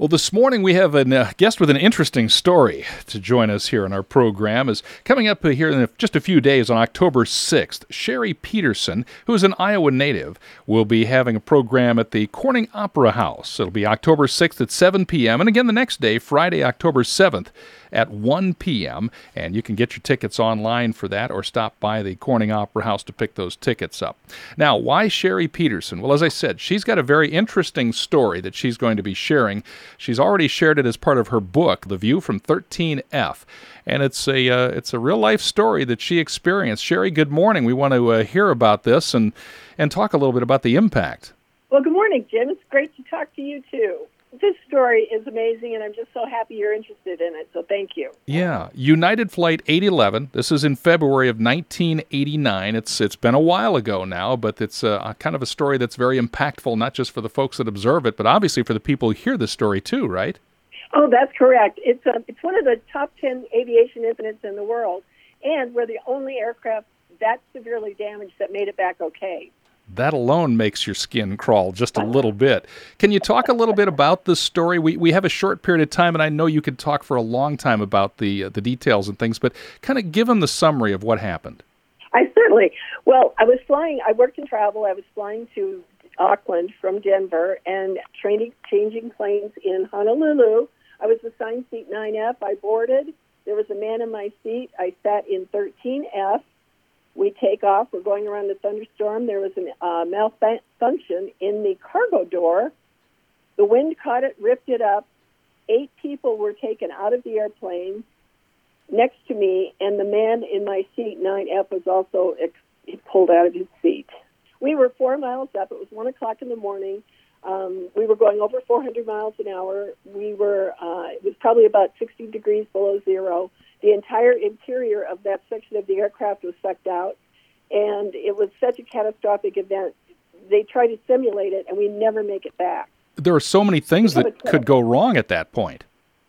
Well, this morning we have a guest with an interesting story to join us here in our program. Is coming up here in just a few days on October 6th. Sherry Peterson, who is an Iowa native, will be having a program at the Corning Opera House. It'll be October 6th at 7 p.m. and again the next day, Friday, October 7th at 1 p.m. And you can get your tickets online for that or stop by the Corning Opera House to pick those tickets up. Now, why Sherry Peterson? Well, as I said, she's got a very interesting story that she's going to be sharing. She's already shared it as part of her book, The View from 13F, and it's a real-life story that she experienced. Sherry, good morning. We want to hear about this and talk a little bit about the impact. Well, good morning, Jim. It's great to talk to you, too. This story is amazing, and I'm just so happy you're interested in it, so thank you. Yeah. United Flight 811. This is in February of 1989. It's been a while ago now, but it's a kind of a story that's very impactful, not just for the folks that observe it, but obviously for the people who hear the story, too, right? Oh, that's correct. It's one of the top 10 aviation incidents in the world, and we're the only aircraft that severely damaged that made it back okay. That alone makes your skin crawl just a little bit. Can you talk a little bit about this story? We have a short period of time, and I know you could talk for a long time about the details and things, but kind of give them the summary of what happened. I certainly. Well, I worked in travel. I was flying to Auckland from Denver and changing planes in Honolulu. I was assigned seat 9F. I boarded. There was a man in my seat. I sat in 13F. We take off. We're going around the thunderstorm. There was a malfunction in the cargo door. The wind caught it, ripped it up. 8 people were taken out of the airplane next to me, and the man in my seat, 9F, was also pulled out of his seat. We were 4 miles up. It was 1 o'clock in the morning. We were going over 400 miles an hour. It was probably about 60 degrees below zero. The entire interior of that section of the aircraft was sucked out, and it was such a catastrophic event. They tried to simulate it, and we never make it back. There are so many things that could go wrong at that point.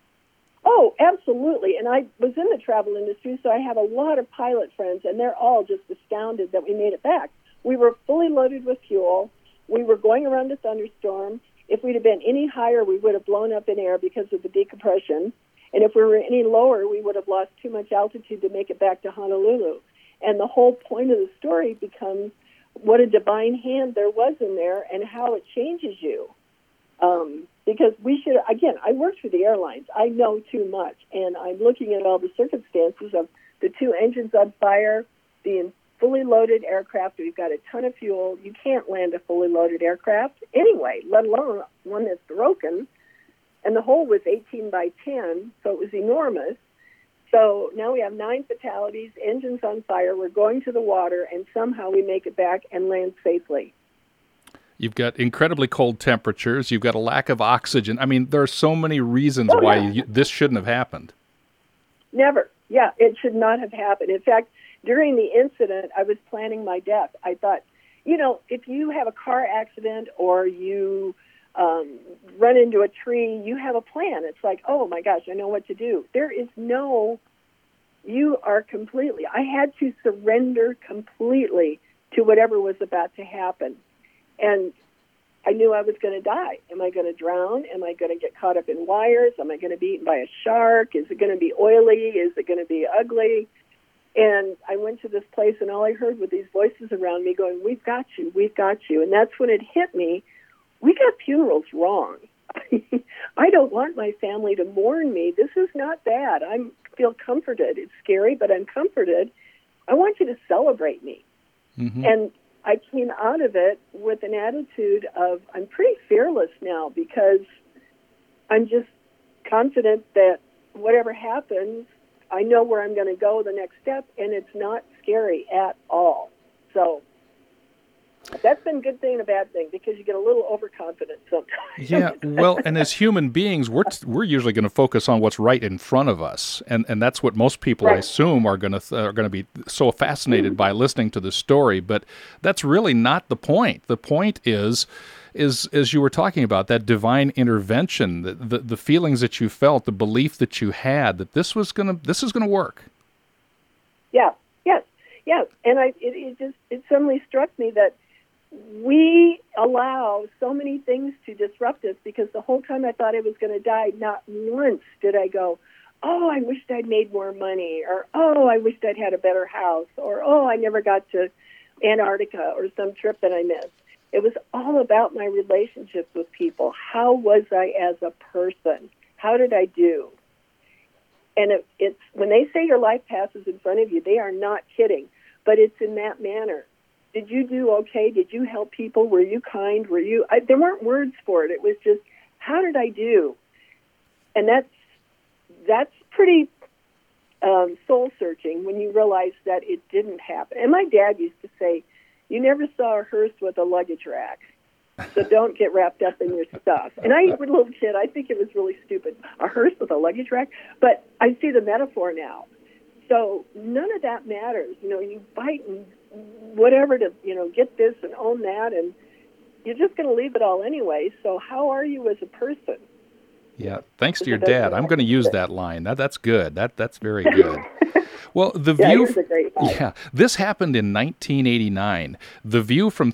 Oh, absolutely. And I was in the travel industry, so I have a lot of pilot friends, and they're all just astounded that we made it back. We were fully loaded with fuel. We were going around a thunderstorm. If we'd have been any higher, we would have blown up in air because of the decompression. And if we were any lower, we would have lost too much altitude to make it back to Honolulu. And the whole point of the story becomes what a divine hand there was in there and how it changes you. Because I worked for the airlines. I know too much. And I'm looking at all the circumstances of the 2 engines on fire, the fully loaded aircraft. We've got a ton of fuel. You can't land a fully loaded aircraft anyway, let alone one that's broken. And the hole was 18 by 10, so it was enormous. So now we have 9 fatalities, engines on fire, we're going to the water, and somehow we make it back and land safely. You've got incredibly cold temperatures. You've got a lack of oxygen. I mean, there are so many reasons why this shouldn't have happened. Never. Yeah, it should not have happened. In fact, during the incident, I was planning my death. I thought, if you have a car accident or you run into a tree, you have a plan. It's like, oh my gosh, I know what to do. I had to surrender completely to whatever was about to happen. And I knew I was going to die. Am I going to drown? Am I going to get caught up in wires? Am I going to be eaten by a shark? Is it going to be oily? Is it going to be ugly? And I went to this place, and all I heard were these voices around me going, we've got you, we've got you. And that's when it hit me. We got funerals wrong. I don't want my family to mourn me. This is not bad. I feel comforted. It's scary, but I'm comforted. I want you to celebrate me. Mm-hmm. And I came out of it with an attitude of I'm pretty fearless now because I'm just confident that whatever happens, I know where I'm going to go the next step, and it's not scary at all. So that's been a good thing and a bad thing because you get a little overconfident sometimes. Yeah, well, and as human beings, we're usually going to focus on what's right in front of us, and that's what most people, right, I assume, are going to be so fascinated by listening to the story. But that's really not the point. The point is as you were talking about, that divine intervention, the feelings that you felt, the belief that you had that this is going to work. Yeah, yes, and it suddenly struck me that we allow so many things to disrupt us, because the whole time I thought I was going to die, not once did I go, oh, I wished I'd made more money, or, oh, I wished I'd had a better house, or, oh, I never got to Antarctica or some trip that I missed. It was all about my relationships with people. How was I as a person? How did I do? And it's when they say your life passes in front of you, they are not kidding, but it's in that manner. Did you do okay? Did you help people? Were you kind? There weren't words for it. It was just, how did I do? And that's pretty soul-searching when you realize that it didn't happen. And my dad used to say, you never saw a hearse with a luggage rack, so don't get wrapped up in your stuff. And I was a little kid. I think it was really stupid, a hearse with a luggage rack. But I see the metaphor now. So none of that matters. You fight and whatever to, get this and own that, and you're just going to leave it all anyway. So how are you as a person? Yeah, thanks to your dad. I'm going to use that line. That's good. That's very good. Well, The View. Here's a great line. Yeah, this happened in 1989. The View from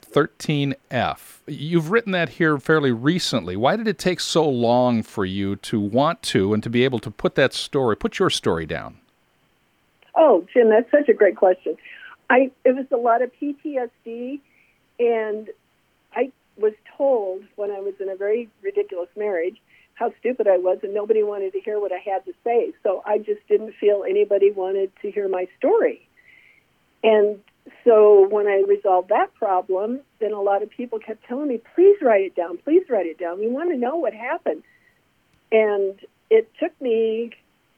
13F. You've written that here fairly recently. Why did it take so long for you to want to and to be able to put your story down? Oh, Jim, that's such a great question. It was a lot of PTSD, and I was told when I was in a very ridiculous marriage how stupid I was, and nobody wanted to hear what I had to say. So I just didn't feel anybody wanted to hear my story. And so when I resolved that problem, then a lot of people kept telling me, please write it down, please write it down. We want to know what happened. And it took me,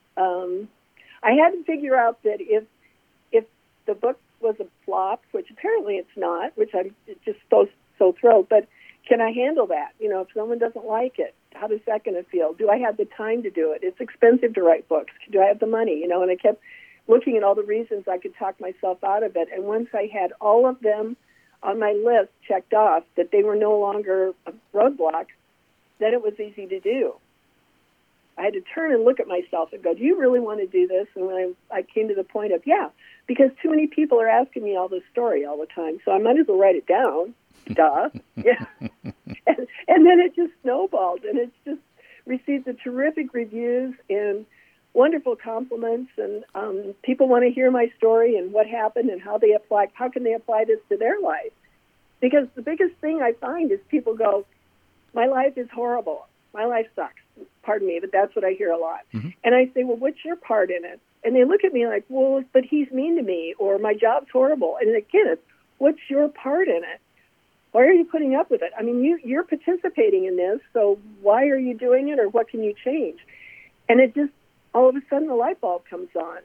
I had to figure out that if the book was a flop, which apparently it's not, which I'm just so thrilled, but can I handle that? If someone doesn't like it, how is that going to feel? Do I have the time to do it? It's expensive to write books. Do I have the money? And I kept looking at all the reasons I could talk myself out of it. And once I had all of them on my list checked off, that they were no longer a roadblock, then it was easy to do. I had to turn and look at myself and go, do you really want to do this? And when I came to the point of, yeah, because too many people are asking me all this story all the time, so I might as well write it down. Duh. Yeah. And then it just snowballed, and it's just received the terrific reviews and wonderful compliments, and people want to hear my story and what happened and how can they apply this to their life. Because the biggest thing I find is people go, my life is horrible. My life sucks. Pardon me, but that's what I hear a lot. Mm-hmm. And I say, well, what's your part in it? And they look at me like, well, but he's mean to me, or my job's horrible. And again, it's, what's your part in it? Why are you putting up with it? I mean, you're participating in this, so why are you doing it, or what can you change? And it just, all of a sudden, the light bulb comes on.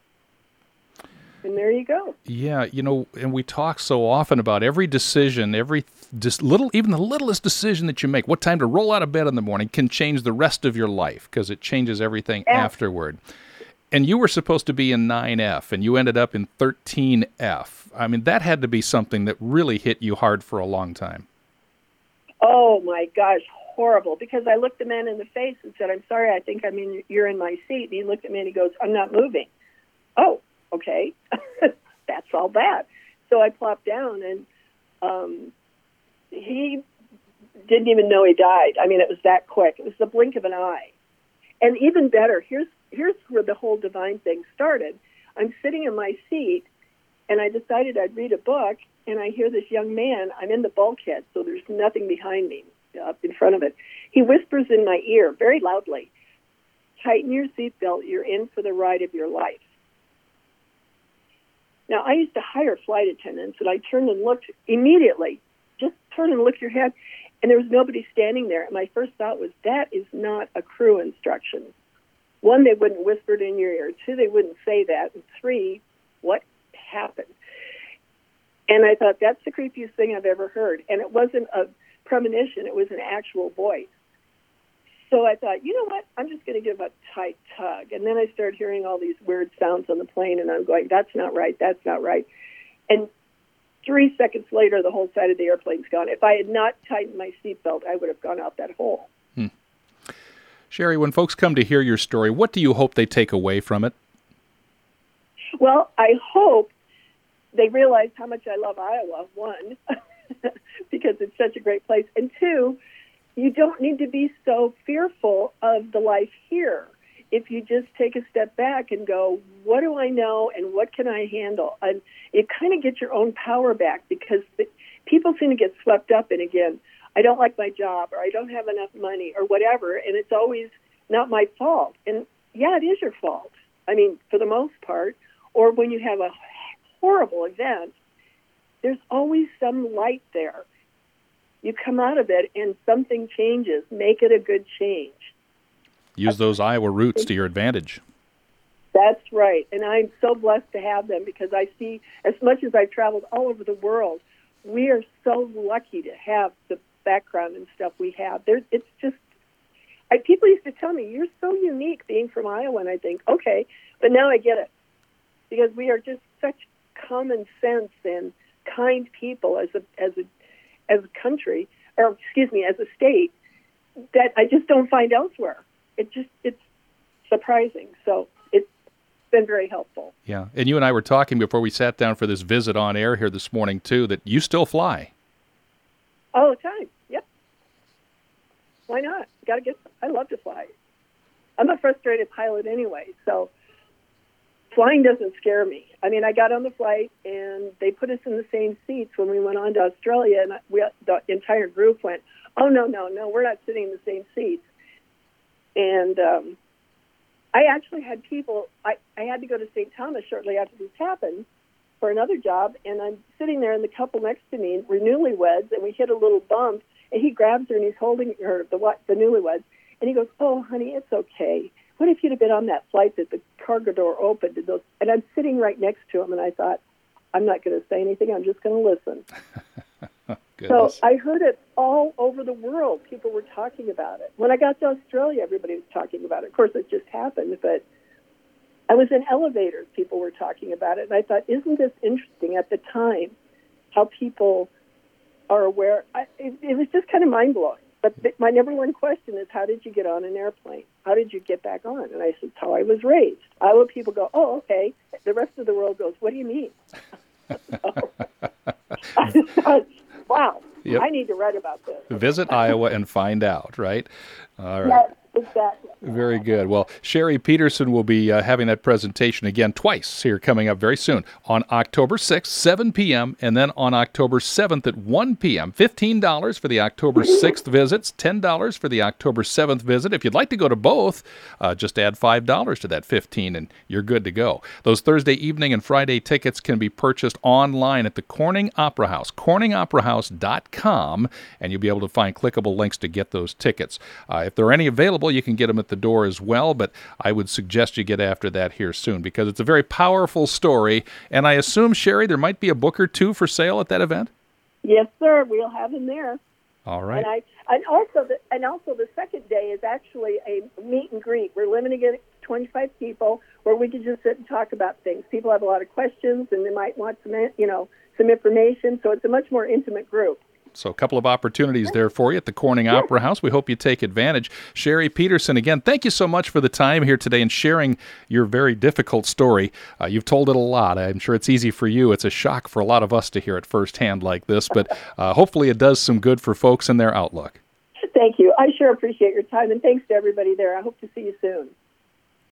And there you go. Yeah, and we talk so often about every decision, even the littlest decision that you make, what time to roll out of bed in the morning, can change the rest of your life, because it changes everything afterward. And you were supposed to be in 9F, and you ended up in 13F. I mean, that had to be something that really hit you hard for a long time. Oh, my gosh, horrible. Because I looked the man in the face and said, I'm sorry, I think you're in my seat. And he looked at me and he goes, I'm not moving. Oh, okay. That's all that. So I plopped down, and he didn't even know he died. I mean, it was that quick. It was the blink of an eye. And even better, here's where the whole divine thing started. I'm sitting in my seat, and I decided I'd read a book, and I hear this young man. I'm in the bulkhead, so there's nothing behind me up in front of it. He whispers in my ear very loudly, tighten your seatbelt, you're in for the ride of your life. Now, I used to hire flight attendants, and I turned and looked immediately. Just turn and look your head, and there was nobody standing there. And my first thought was, that is not a crew instruction. One, they wouldn't whisper it in your ear. Two, they wouldn't say that. And three, what happened? And I thought, that's the creepiest thing I've ever heard. And it wasn't a premonition. It was an actual voice. So I thought, you know what? I'm just going to give a tight tug. And then I started hearing all these weird sounds on the plane, and I'm going, that's not right, that's not right. And 3 seconds later, the whole side of the airplane's gone. If I had not tightened my seatbelt, I would have gone out that hole. Sherry, when folks come to hear your story, what do you hope they take away from it? Well, I hope they realize how much I love Iowa, one. because it's such a great place. And two, you don't need to be so fearful of the life here. If you just take a step back and go, what do I know and what can I handle? And you kind of get your own power back, because people seem to get swept up in, again, I don't like my job, or I don't have enough money, or whatever, and it's always not my fault. And yeah, it is your fault. I mean, for the most part. Or when you have a horrible event, there's always some light there. You come out of it and something changes. Make it a good change. Use those Iowa roots to your advantage. That's right. And I'm so blessed to have them, because I see, as much as I've traveled all over the world, we are so lucky to have the background and stuff we have. It's just, people used to tell me, you're so unique being from Iowa, and I think, okay, but now I get it, because we are just such common sense and kind people as a country, or excuse me, as a state, that I just don't find elsewhere. It's surprising. So it's been very helpful. Yeah, and you and I were talking before we sat down for this visit on air here this morning too, that you still fly. All the time. Yep. Why not? I love to fly. I'm a frustrated pilot anyway, so flying doesn't scare me. I mean, I got on the flight, and they put us in the same seats when we went on to Australia, and the entire group went, oh, no, we're not sitting in the same seats. And I actually had people, I had to go to St. Thomas shortly after this happened for another job, and I'm sitting there, and the couple next to me were newlyweds, and we hit a little bump, and he grabs her, and he's holding her, the newlyweds, and he goes, oh, honey, it's okay. What if you'd have been on that flight that the cargo door opened? And I'm sitting right next to him, and I thought, I'm not going to say anything. I'm just going to listen. So I heard it all over the world. People were talking about it. When I got to Australia, everybody was talking about it. Of course, it just happened, but I was in elevators. People were talking about it, and I thought, isn't this interesting at the time, how people are aware? It was just kind of mind-blowing. But my number one question is, how did you get on an airplane? How did you get back on? And I said, how I was raised. Iowa people go, oh, okay. The rest of the world goes, what do you mean? I thought, wow, yep. I need to write about this. Visit Iowa and find out, right? All right. Yes, exactly. Very good. Well, Sherry Peterson will be having that presentation again twice here coming up very soon, on October 6th, 7 p.m., and then on October 7th at 1 p.m. $15 for the October 6th visits, $10 for the October 7th visit. If you'd like to go to both, just add $5 to that $15 and you're good to go. Those Thursday evening and Friday tickets can be purchased online at the Corning Opera House, corningoperahouse.com, and you'll be able to find clickable links to get those tickets. If there are any available, you can get them at the door as well, but I would suggest you get after that here soon, because it's a very powerful story, and I assume, Sherry, there might be a book or two for sale at that event? Yes, sir. We'll have them there. All right. And also the second day is actually a meet and greet. We're limiting it to 25 people, where we can just sit and talk about things. People have a lot of questions, and they might want some information, so it's a much more intimate group. So a couple of opportunities there for you at the Corning Opera House. We hope you take advantage. Sherry Peterson, again, thank you so much for the time here today and sharing your very difficult story. You've told it a lot. I'm sure it's easy for you. It's a shock for a lot of us to hear it firsthand like this, but hopefully it does some good for folks in their outlook. Thank you. I sure appreciate your time, and thanks to everybody there. I hope to see you soon.